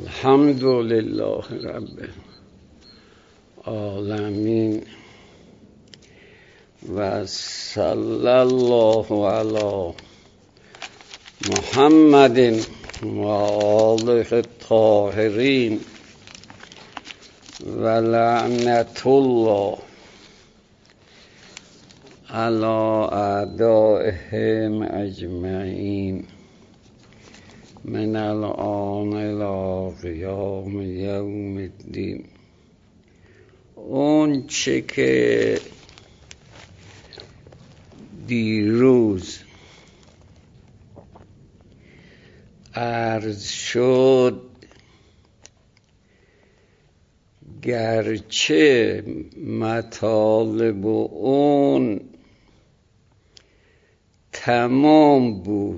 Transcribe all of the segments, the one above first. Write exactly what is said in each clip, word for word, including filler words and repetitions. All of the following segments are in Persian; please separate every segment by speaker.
Speaker 1: الحمد لله رب العالمین و صلی الله علی محمد و آله الطاهرین و لعنت الله علی اعدائهم اجمعین من الآن الی قیام یوم الدین. اون چه که دیروز عرض شد گرچه مطالب اون تمام بود،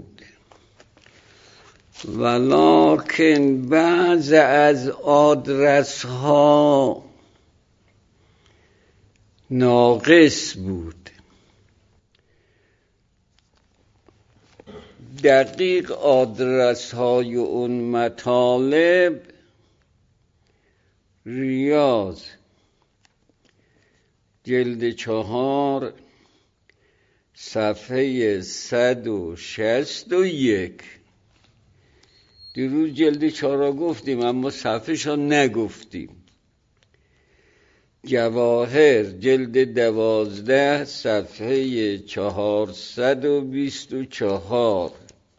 Speaker 1: ولکن بعض از آدرس ها ناقص بود. دقیق آدرس های اون مطالب: ریاض جلد چهار صفحه صد و شصت و یک. دیروز جلد چهار را گفتیم اما صفحه شا نگفتیم. جواهر جلد دوازده صفحه چهارصد و بیست و چهار.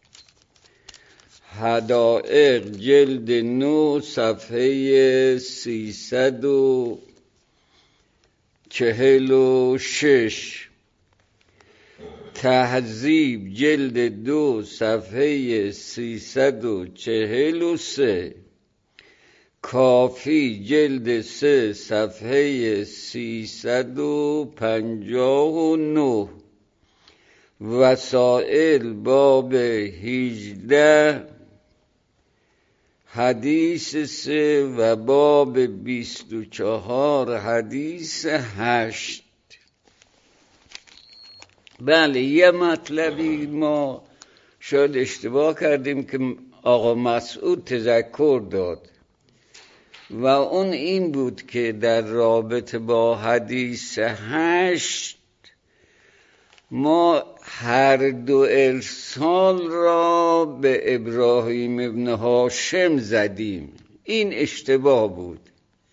Speaker 1: حدائق جلد نو صفحه سیصد و چهل و شش. تهذیب جلد دو صفحه سیصد و چهل و سه. کافی جلد سه صفحه سیصد و پنجاه و نه. وسائل باب هجده حدیث سه و باب بیست و چهار حدیث هشت. بله، یه مطلبی ما شاید اشتباه کردیم که آقا مسعود تذکر داد و اون این بود که در رابطه با حدیث هشت ما هر دو ارسال را به ابراهیم ابن هاشم زدیم. این اشتباه بود.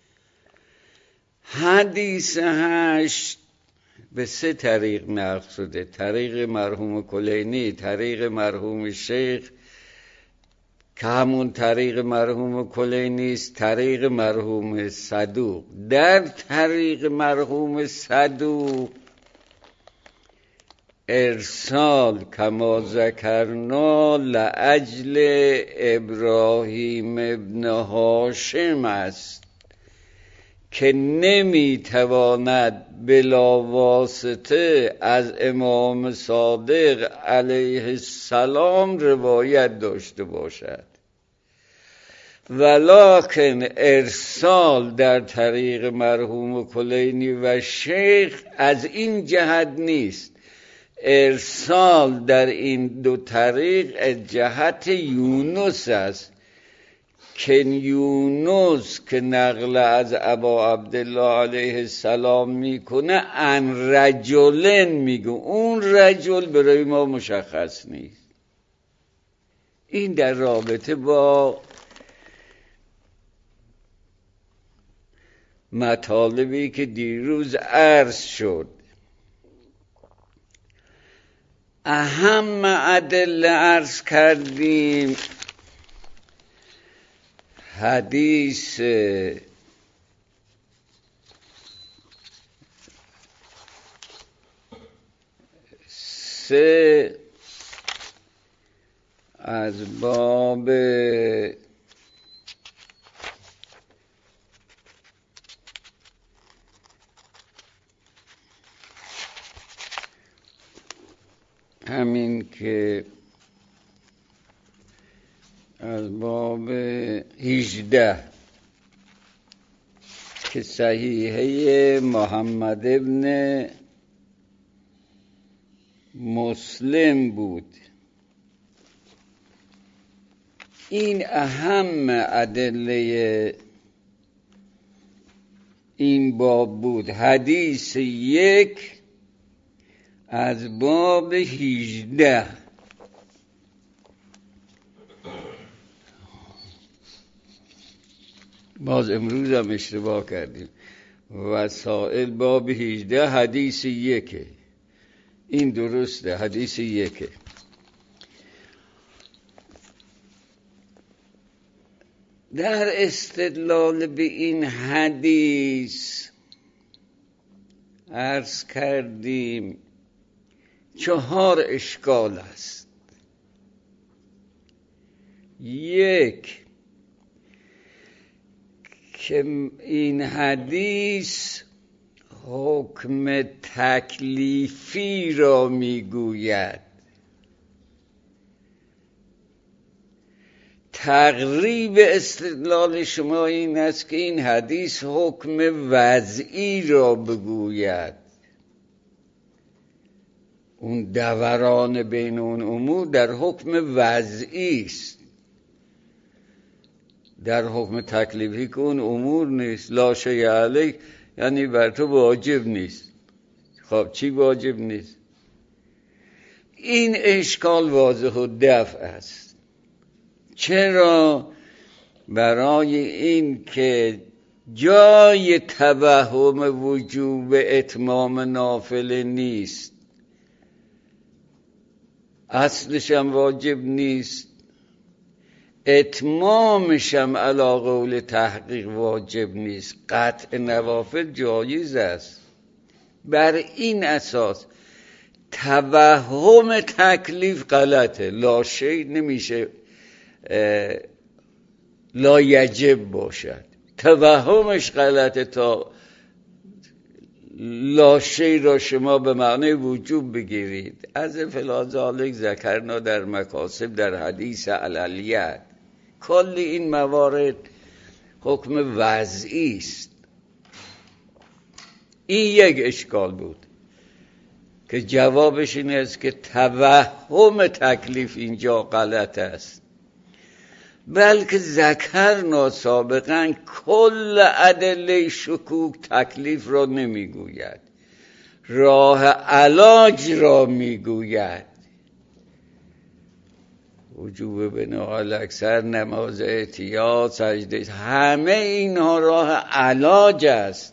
Speaker 1: حدیث هشت به سه طریق نقل شده: طریق مرحوم کلینی، طریق مرحوم شیخ که همون طریق مرحوم کلینی است، طریق مرحوم صدوق. در طریق مرحوم صدوق ارسال کما ذکرنا لاجل ابراهیم ابن هاشم است که نمیتواند بلا واسطه از امام صادق علیه السلام روایت داشته باشد، ولکن ارسال در طریق مرحوم کلینی و شیخ از این جهت نیست. ارسال در این دو طریق از جهت یونس است که یونس که نقل از ابا عبدالله علیه السلام میکنه ان رجلن میگه، اون رجل برای ما مشخص نیست. این در رابطه با مطالبی که دیروز عرض شد. اهم ادله عرض کردیم حدیث سه از باب همین که از باب هجده که صحیحه محمد ابن مسلم بود. این اهم ادله این باب بود. حدیث یک از باب هجده. باز امروز هم اشتباه کردیم. وسائل باب هجده حدیث یکه. این درسته، حدیث یکه. در استدلال به این حدیث عرض کردیم چهار اشکال است. یک، که این حدیث حکم تکلیفی را میگوید. تقریب استدلال شما این است که این حدیث حکم وضعی را بگوید. اون دوران بین اون امور در حکم وضعی است، در حکم تکلیفی که اون امور نیست. لا شیء علیک یعنی بر تو واجب نیست. خب چی واجب نیست؟ این اشکال واضح و دفع است. چرا؟ برای این که جای توهم وجوب اتمام نافله نیست، اصلش هم واجب نیست، اتمامش هم علی قول تحقیق واجب نیست. قطع نوافل جایز است. بر این اساس توهم تکلیف غلطه. لا شیء نمیشه لا یجب باشد، توهمش غلطه تا لا شیء را شما به معنی وجوب بگیرید. از فلا ذالک ذکرنا در مکاسب در حدیث علیت. کل این موارد حکم وضعی است. این یک اشکال بود که جوابش این است که توهم تکلیف اینجا غلط است. بلکه ذکرنا سابقا کل ادله شکوک تکلیف را نمیگوید، راه علاج را میگوید. وجوب بنا الاکثر، نماز احتیاط، سجده، همه اینها راه علاج است.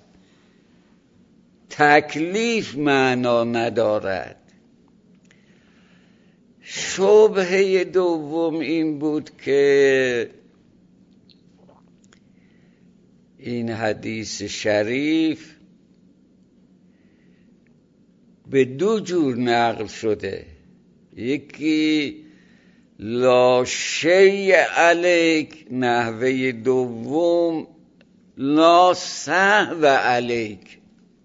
Speaker 1: تکلیف معنا ندارد. شبهه دوم این بود که این حدیث شریف به دو جور نقل شده. یکی لا شیء علیک، نحوه دوم لا سهو علیک.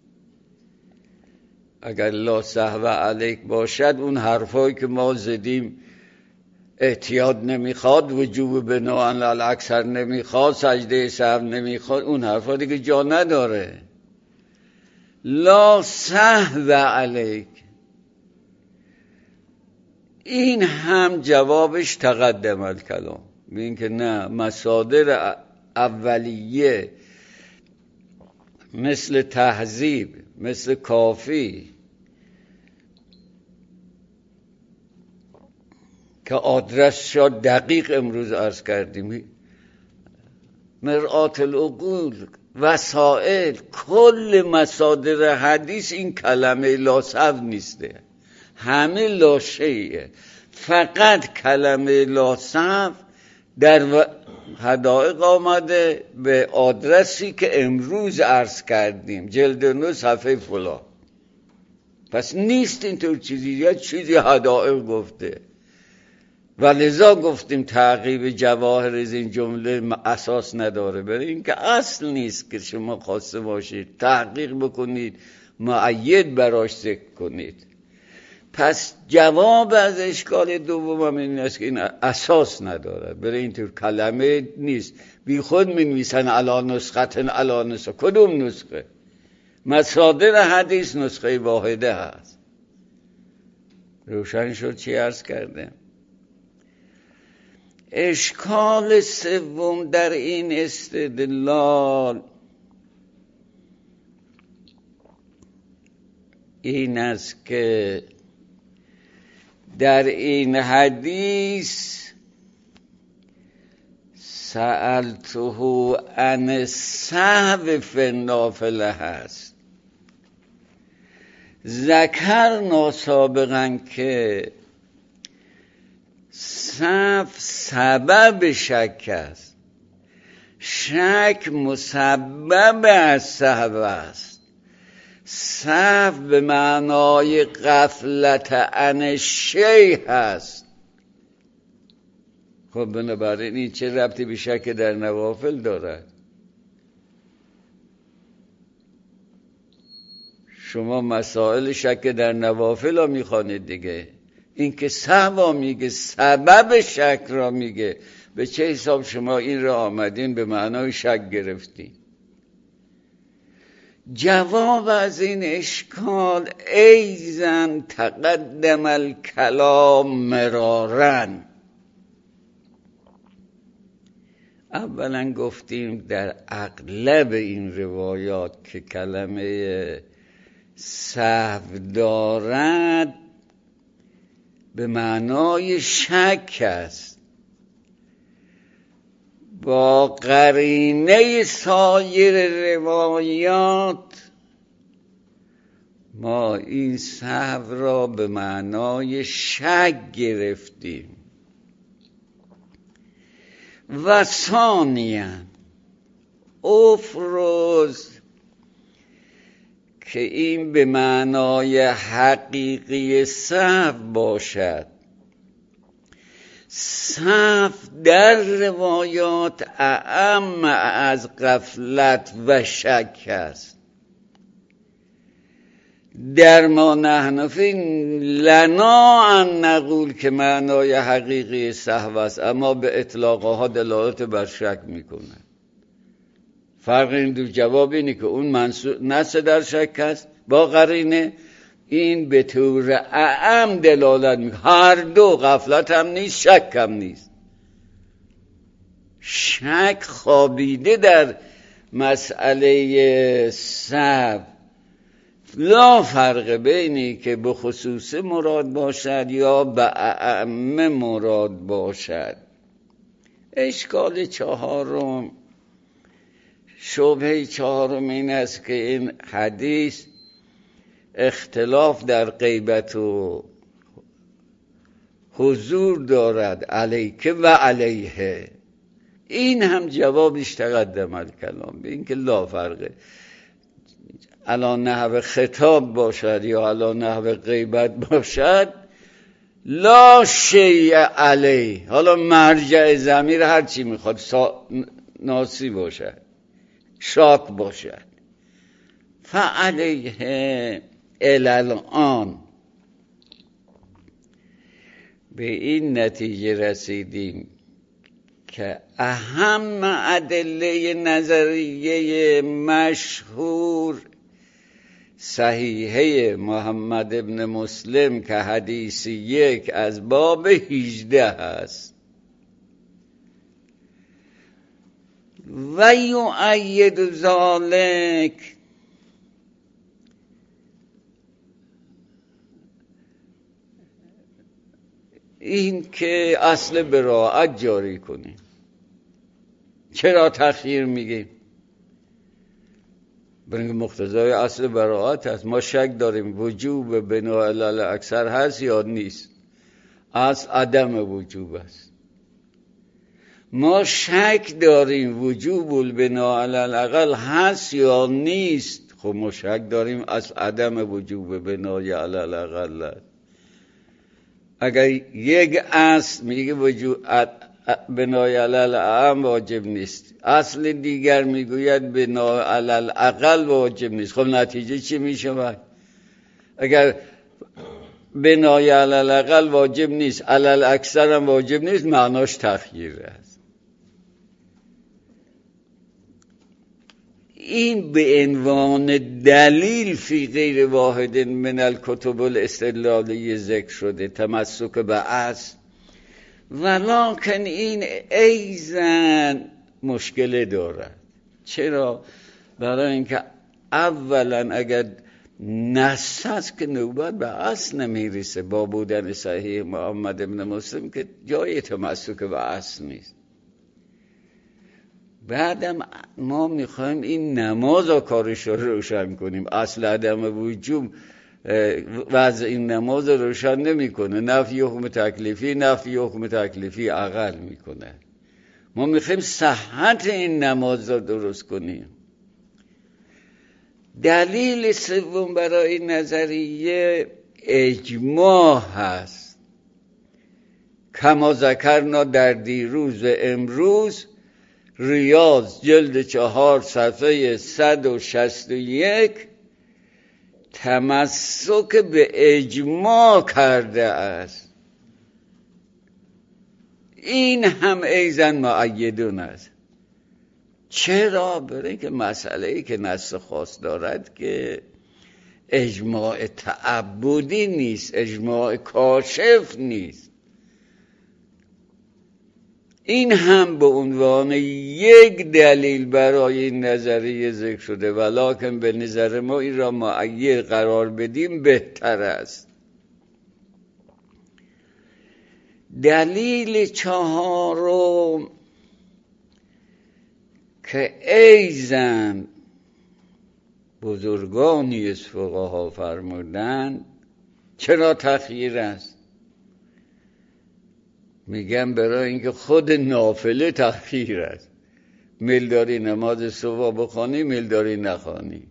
Speaker 1: اگر لا سهو علیک باشد اون حرفایی که ما زدیم، احتیاط نمیخواد، وجوب بناء الاکثر نمیخواد، سجده سهو نمیخواد، اون حرفا دیگه جا نداره. لا سهو علیک این هم جوابش تقدم الکلام. ببین که نه، مصادر اولیه مثل تهذیب، مثل کافی که آدرس شد دقیق امروز عرض کردیم، مرآت العقول، وسائل، کل مصادر حدیث این کلمه لا سهو نیسته، همه لا شیء. فقط کلمه لا سهو در حدائق آمده به آدرسی که امروز عرض کردیم، جلد نو صفحه فلان. پس نیست اینطور چیزی، یا چیزی حدائق گفته. و لذا گفتیم تعقیب جواهر از این جمله اساس نداره. برای اینکه اصل نیست که شما خواسته باشید تحقیق بکنید، مؤید براش ذکر کنید. پس جواب از اشکال دوم هم این است که این اساس نداره. برای اینطور کلمه نیست. بی خود می نویسن علا نسختن علا نسخه. کدوم نسخه؟ مصادر حدیث نسخه واحده هست. روشن شد چی عرض کرده؟ اشکال سوم در این استدلال این است که در این حدیث سألته عن السهو فی النافله هست. ذکرنا سابقا که سهو سبب شک است، شک مسبب از سهو است. سهو به معنای غفلت عن شیء هست. خب بنابراین این چه ربطی به شک در نوافل دارد؟ شما مسائل شک در نوافل را میخوانید دیگه. این که سهو میگه، سبب شک را میگه، به چه حساب شما این را آمدین به معنای شک گرفتین؟ جواب از این اشکال ایزن تقدم الکلام مرارن. اولا گفتیم در اغلب این روایات که کلمه سهو دارد به معنای شک است. با قرینه سایر روایات ما این سهو را به معنای شک گرفتیم. و ثانیاً افرز که این به معنای حقیقی سهو باشد. سهو در روایات اعم از غفلت و شک است. در ما نحن فی لنا ان نقول که معنای حقیقی سهو است، اما به اطلاقها دلالت بر شک میکنه. فرق این دو جواب اینه که اون نص در شک است با قرینه، این به طور اعم دلالت میکنه. هر دو، غفلت هم نیست، شک هم نیست. شک خوابیده در مسئله سهو. لا فرق بینی که به خصوص مراد باشد یا به اعم مراد باشد. اشکال چهارم، شبهه چهارم این است که این حدیث اختلاف در غیبت و حضور دارد، علیک و علیه. این هم جوابش تقدم الکلام به این که لا فرقه، علی نحو خطاب باشد یا علی نحو غیبت باشد، لا شیء علیه. حالا مرجع ضمیر هر چی میخواد، سا... ناسی باشد، شاک باشد. فعلیه الالآن به این نتیجه رسیدیم که اهم ادله نظریه مشهور صحیحه محمد ابن مسلم که حدیث یک از باب هجده است. و یؤید ذلک این که اصل براءت جاری کنیم. چرا تأخیر میگیم؟ برای مقتضای اصل براءت هست. ما شک داریم وجوب بنا علی الاکثر هست یا نیست. اصل عدم وجوب است. ما شک داریم وجوب البنا علی الاقل هست یا نیست. خب ما شک داریم اصل عدم وجوب بنای علی الاقل است. اگر یک اصل میگه وجوب بنای علی الاعم واجب نیست، اصل دیگر میگوید بنای علی الاقل واجب نیست، خب نتیجه چی میشه؟ اگر بنای علی الاقل واجب نیست، علی الاکثر هم واجب نیست، معناش تخییر است. این به عنوان دلیل فی غیر واحد من الکتب الاستدلالیه ذکر شده، تمسک به اصل ولکن این ایزن مشکل دارد. چرا؟ برای اینکه اولا اگر نص هست که نوبت به اصل نمیرسه. با بودن صحیح محمد ابن مسلم که جای تمسک به اصل نیست. بعدم ما میخوایم این نماز ها کارش رو روشن کنیم. اصل عدم وجود وضع این نماز رو روشن نمیکنه. نفی حکم تکلیفی نفی حکم تکلیفی عقل میکنه. ما میخوایم صحت این نماز رو درست کنیم. دلیل سوم برای نظریه اجماع هست. کما ذکرنا در دیروز امروز، ریاض جلد چهار صفحه صد و شصت و یک تمسک به اجماع کرده است. این هم ایزن معیدون است. چرا؟ برای که مسئله‌ای که نص خاص دارد که اجماع تعبدی نیست، اجماع کاشف نیست. این هم به عنوان یک دلیل برای این نظریه ذکر شده، ولکن به نظر ما این را معید قرار بدیم بهتر است. دلیل چهارم که ایزن بزرگانی از فقها فرمودند چرا تخییر است؟ میگم برای اینکه خود نافله تخییر است. میل داری نماز صبح بخوانی، میل داری نخوانی.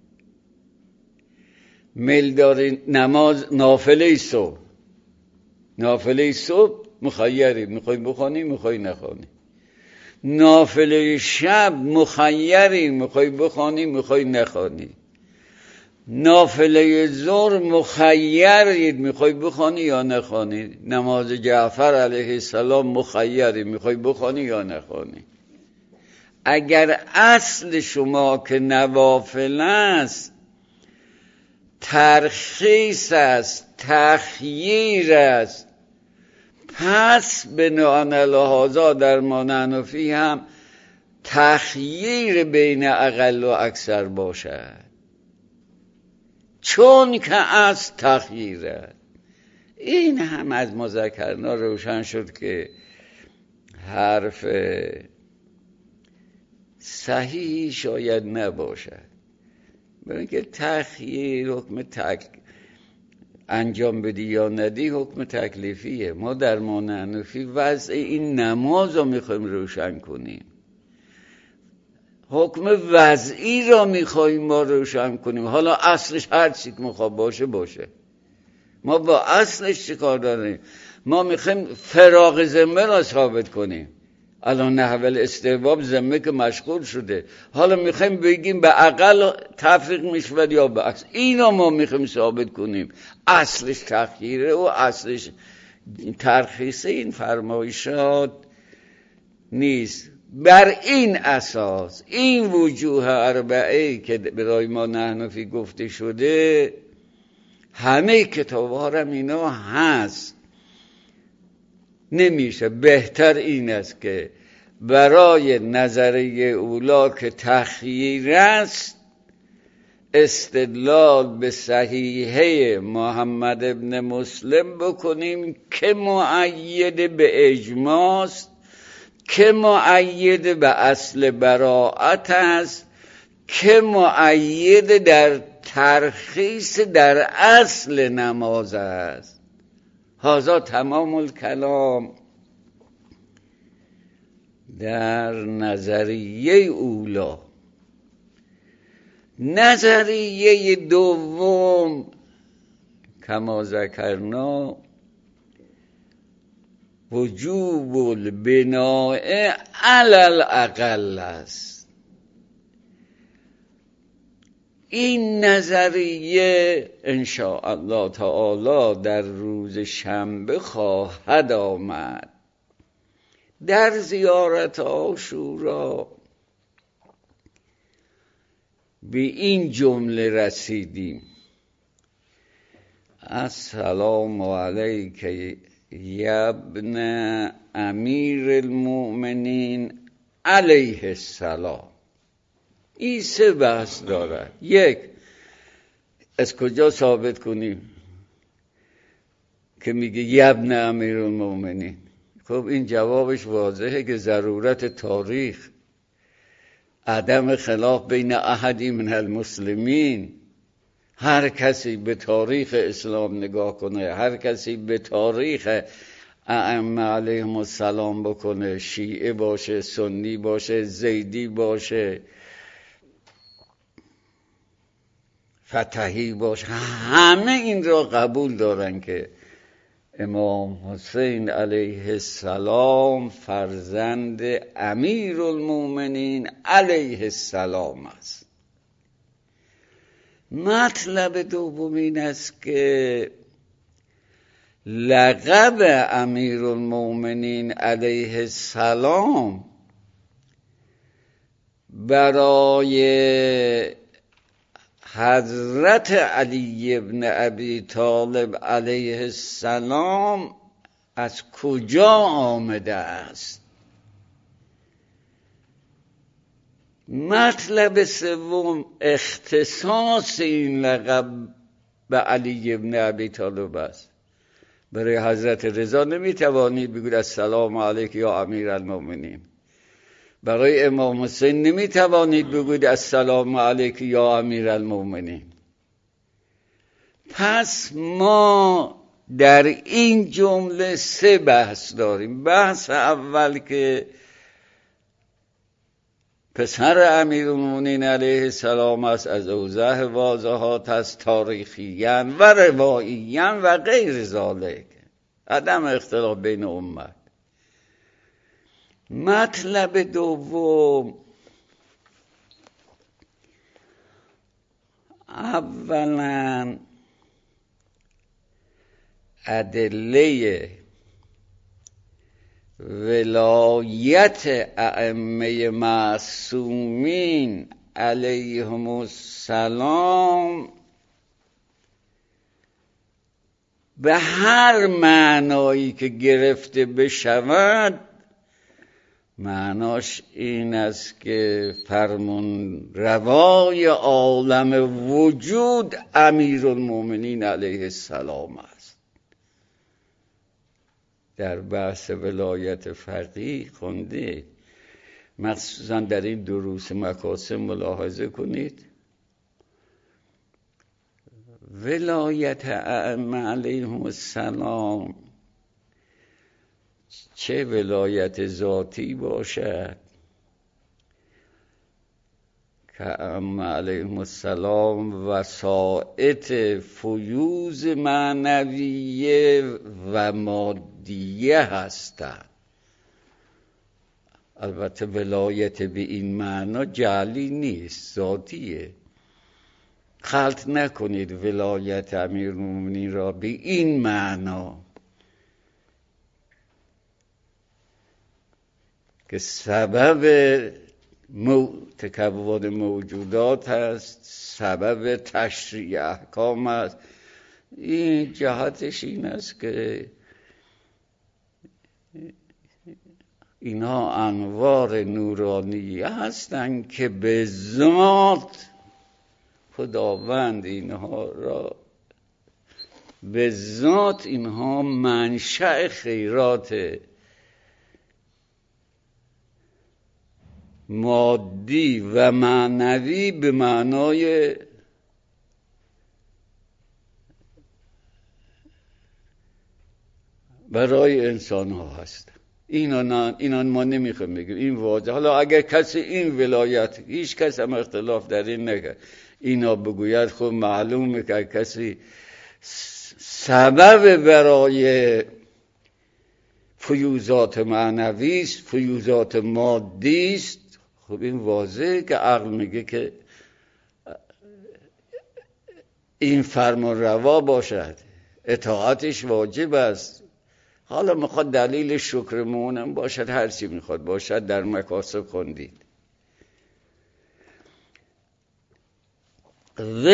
Speaker 1: میل داری نماز نافله صبح، نافله صبح مخیری، میخوای بخوانی میخوای نخوانی. نافله شب مخیری، میخوای بخوانی میخوای نخوانی. نافله ظهر مخیرید، میخوای بخوانی یا نخوانی. نماز جعفر علیه السلام مخیری، میخوای بخوانی یا نخوانی. اگر اصل شما که نوافل است ترخیص است، تخییر است، پس به لحاظا در ما حنفی هم تخییر بین اقل و اکثر باشد، چون که از تخییره. این هم از مذکرنا روشن شد که حرف صحیحی شاید نباشد، برای اینکه تخییر حکم تک انجام بدی یا ندی حکم تکلیفیه. ما در ما حنفی وضع این نماز رو میخوایم روشن کنیم، حکم وضعی را میخواییم ما روشن کنیم. حالا اصلش هر چی که میخواد باشه باشه، ما با اصلش چی کار داریم؟ ما میخوایم فراغ ذمه را ثابت کنیم. الان نحول استحباب ذمه که مشغول شده، حالا میخوایم بگیم به اقل تفریق میشود یا به اصل. اینو ما میخوایم ثابت کنیم. اصلش تخییره و اصلش ترخیصه. این فرمایشات نیست. بر این اساس این وجوه اربعه که برای ما حنفی گفته شده همه کتاب ها هم اینا هست. نمیشه. بهتر این است که برای نظریه اولا که تخییر است استدلال به صحیحه محمد ابن مسلم بکنیم که مؤید به اجماع است، که مؤید به اصل براءت است، که مؤید در ترخیص در اصل نماز است. هذا تمام الکلام در نظریه اولا. نظریه دوم کما ذکرنا وجوب البناء علی الاقل است. این نظریه ان شاء الله تعالی در روز شنبه خواهد آمد. در زیارت عاشورا به این جمله رسیدیم: السلام علیک یبن امیر المؤمنین علیه السلام. این سه بحث داره. یک، از کجا ثابت کنیم که میگه یبن امیر المؤمنین؟ خب این جوابش واضحه که ضرورت تاریخ، عدم خلاف بین احدی من المسلمین. هر کسی به تاریخ اسلام نگاه کنه، هر کسی به تاریخ ائمه علیهم السلام بکنه، شیعه باشه، سنی باشه، زیدی باشه، فتحی باشه، همه این را قبول دارن که امام حسین علیه السلام فرزند امیر المؤمنین علیه السلام است. مطلب دوم این است که لقب امیر المؤمنین علیه السلام برای حضرت علی ابن ابی طالب علیه السلام از کجا آمده است؟ مطلب سوم اختصاص این لقب به علی ابن ابی طالب است. برای حضرت رضا نمیتوانید بگوید السلام علیک یا امیر المؤمنین. برای امام حسین نمیتوانید بگوید السلام علیک یا امیر المؤمنین. پس ما در این جمله سه بحث داریم. بحث اول که پسر امیرالمومنین علیه السلام است، از اوضاع واضحات است، تاریخیاً و رواییاً و غیر ذالک، عدم اختلاف بین امت. مطلب دوم، اولا ادله ولایت ائمه معصومین علیهم السلام به هر معنایی که گرفته بشود، معناش این است که فرمان روای عالم وجود امیرالمومنین علیه السلام است. در بحث ولایت فقیه خونده، مخصوصا در این دروس مکاسب ملاحظه کنید، ولایت ائمه علیهم السلام چه ولایت ذاتی باشد که ائمه علیهم السلام وسائط فیوض معنویه و مادیه هستند. البته ولایت به این معنا جعلی نیست، ذاتیه. خلط نکنید ولایت امیرالمومنین را به این معنا که سبب تکون موجودات هست، سبب تشریع احکام است. این جهتش این است که اینها انوار نورانی هستند که به ذات خداوند اینها را، به ذات اینها منشأ خیرات مادی و معنوی به معنای برای انسان ها هست. اینا, اینا ما نمیخوایم بگیم، این واضح. حالا اگر کسی این ولایت، هیچ کس هم اختلاف در این نگه، اینا بگوید، خب معلومه که کسی سبب برای فیوزات معنوی است، فیوزات مادی است، خب این واضحه که عقل میگه که این فرمان روا باشد، اطاعتش واجب است. حالا میخواد دلیل شکرمونم باشد، هر چی میخواد باشد، در مکاسب خوندید.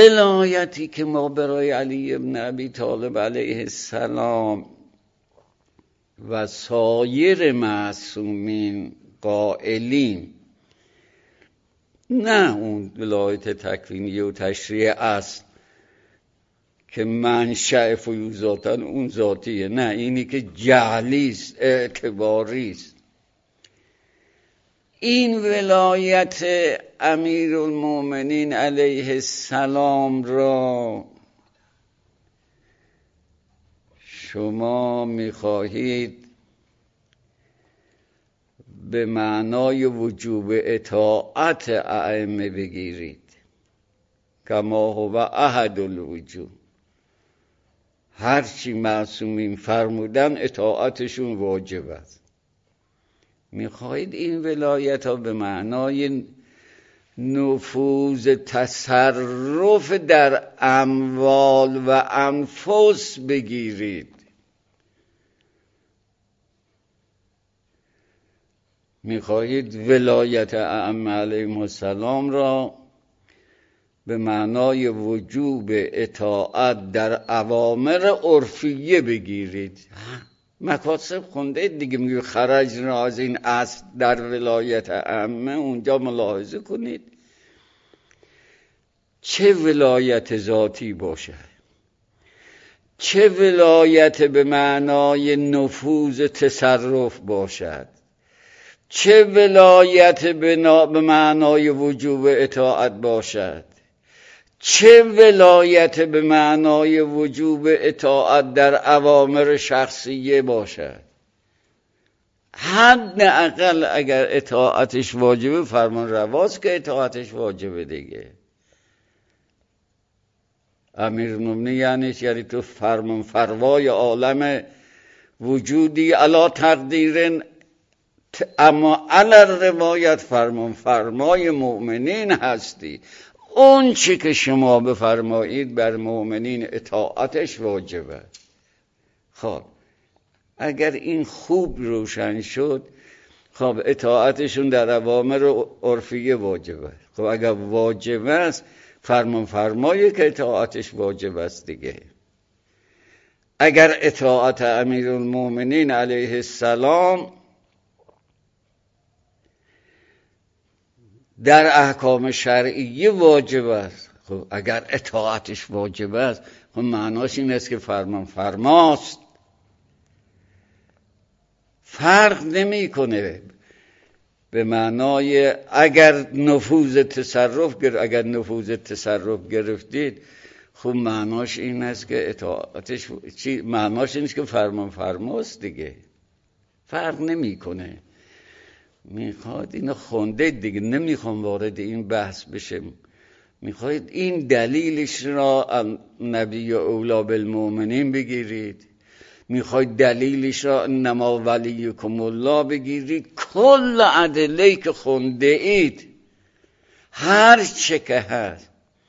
Speaker 1: ولایتی که ما برای علی ابن ابی طالب علیه السلام و سایر معصومین قائلیم نه اون ولایت تکوینیه و تشریع است که منشأ فیوضاتن اون ذاتیه، نه اینی که جعلیست، اعتباریست. این ولایت امیرالمومنین علیه السلام را شما میخواهید به معنای وجوب اطاعت ائمه بگیرید، کما هو احد الوجوب. هرچی معصومین فرمودن اطاعتشون واجب است. میخواهید این ولایت ها به معنای نفوذ تصرف در اموال و انفس بگیرید. میخواهید ولایت ائمه علیهم السلام را به معنای وجوب اطاعت در اوامر عرفیه بگیرید. مکاسب خونده دیگه، میگه خرجنا از این اصل در ولایت ائمه. اونجا ملاحظه کنید چه ولایت ذاتی باشد، چه ولایت به معنای نفوذ تصرف باشد، چه ولایت به معنای وجوب اطاعت باشد، چه ولایت به معنای وجوب اطاعت در اوامر شخصیه باشد. حد اقل اگر اطاعتش واجبه فرمان رواست که اطاعتش واجبه دیگه. امیرالمومنین یعنی یعنی تو فرمان فروای عالم وجودی علا تقدیرن، اما علی روایت فرمان فرمای مؤمنین هستی. اون چی که شما بفرمایید بر مؤمنین اطاعتش واجبه. خب اگر این خوب روشن شد، خب اطاعتشون در اوامر عرفیه واجبه. خب اگر واجب است فرمان فرمایی که اطاعتش واجب است دیگه. اگر اطاعت امیرالمومنین علیه السلام در احکام شرعیه واجب است، خب اگر اطاعتش واجب است، خب معناش این است که فرمان فرماست. فرق نمی کنه به معنای اگر نفوذ تصرف گر اگر نفوذ تصرف گرفتید، خب معناش این است که اطاعتش چی معناش این است که فرمان فرماست دیگه. فرق نمی کنه. میخواد اینو خونده دیگه، نمیخوام وارد این بحث بشم. میخواید این دلیلش را نبی اولا بالمؤمنین بگیرید، میخواید دلیلش را انما ولیکم الله بگیرید. کل ادله که خونده اید هر چه که هست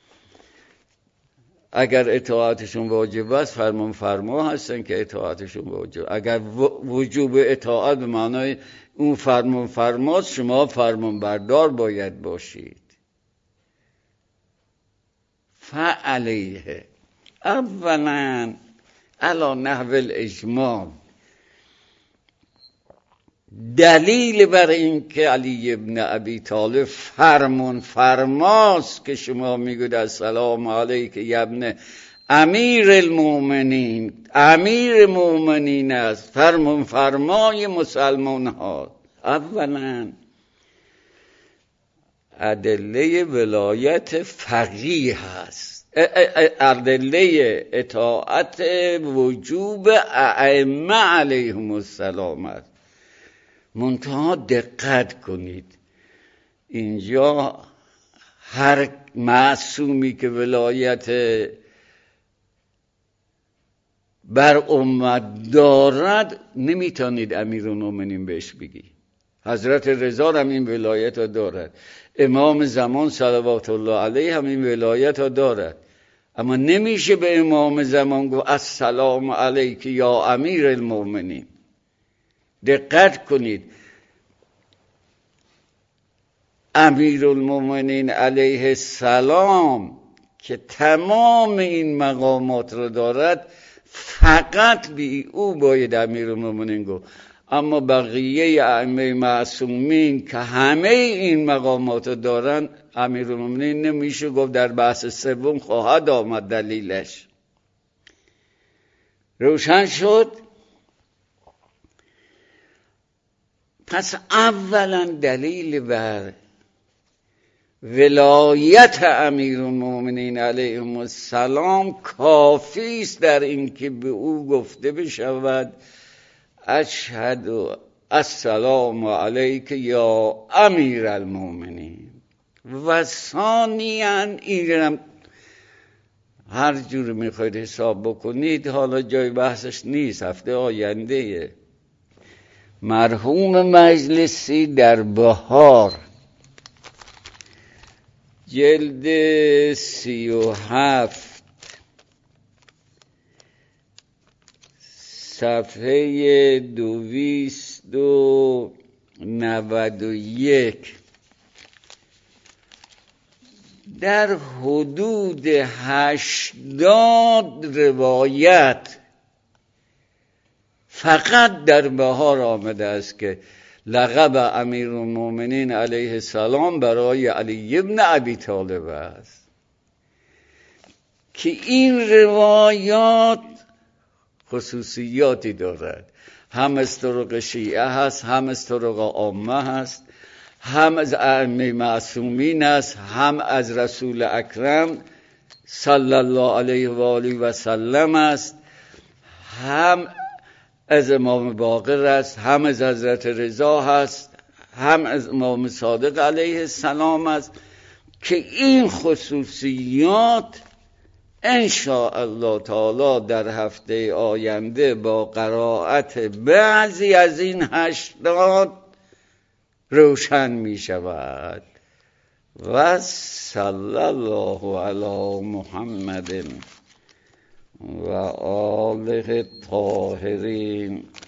Speaker 1: اگر اطاعتشون واجب است فرمان فرما هستن که اطاعتشون واجب. اگر وجوب اطاعت به معنای اون فرمان فرماست، شما فرمان بردار باید باشید. فعلیه اولا علی نحو الاجمال، دلیل بر این که علی ابن ابی طالب فرمان فرماست که شما میگوید السلام علیک یا ابن امیر المؤمنین، امیر مومنین است، فرمان فرمای مسلمان ها. اولا ادله ولایت فقیه هست، ادله اطاعت وجوب ائمه علیهم السلام است. منتها دقت کنید اینجا هر معصومی که ولایت بر امت دارد نمیتونید امیرالمومنین بهش بگی. حضرت رضا هم این ولایت ها دارد، امام زمان صلوات الله علیه هم این ولایت ها دارد، اما نمیشه به امام زمان گفت السلام علیک یا امیر المؤمنین. دقت کنید امیرالمومنین علیه السلام که تمام این مقامات رو دارد فقط بی او باید امیرالمومنین گفت. اما بقیه ائمه معصومین که همه این مقامات دارن، امیرالمومنین نمیشه گفت. در بحث سوم خواهد آمد دلیلش. روشن شد؟ پس اولا دلیل بر ولایت امیرالمومنین علیهم السلام کافی است در اینکه به او گفته بشود اشهد السلام علیک یا امیرالمومنین. و ثانیاً اینم هر جور میخواید حساب بکنید، حالا جای بحثش نیست، هفته آینده. مرحوم مجلسی در بهار جلد سی و هفت صفحه دویست و نود و یک در حدود هشتاد روایت فقط در بهار آمده است که لقب امیرالمومنین علیه السلام برای علی ابن ابی طالب است، که این روایات خصوصیاتی دارد. هم از طرق شیعه هست، هم از طرق عامه هست، هم از ائمه معصومین است، هم از رسول اکرم صلی الله علیه و آله و سلم است، هم از امام باقر است، هم از حضرت رضا هست، هم از امام صادق علیه السلام است، که این خصوصیات ان شاء الله تعالی در هفته آینده با قرائت بعضی از این هشتاد روشن می شود. و صلی الله علی محمد و آله الطاهرین.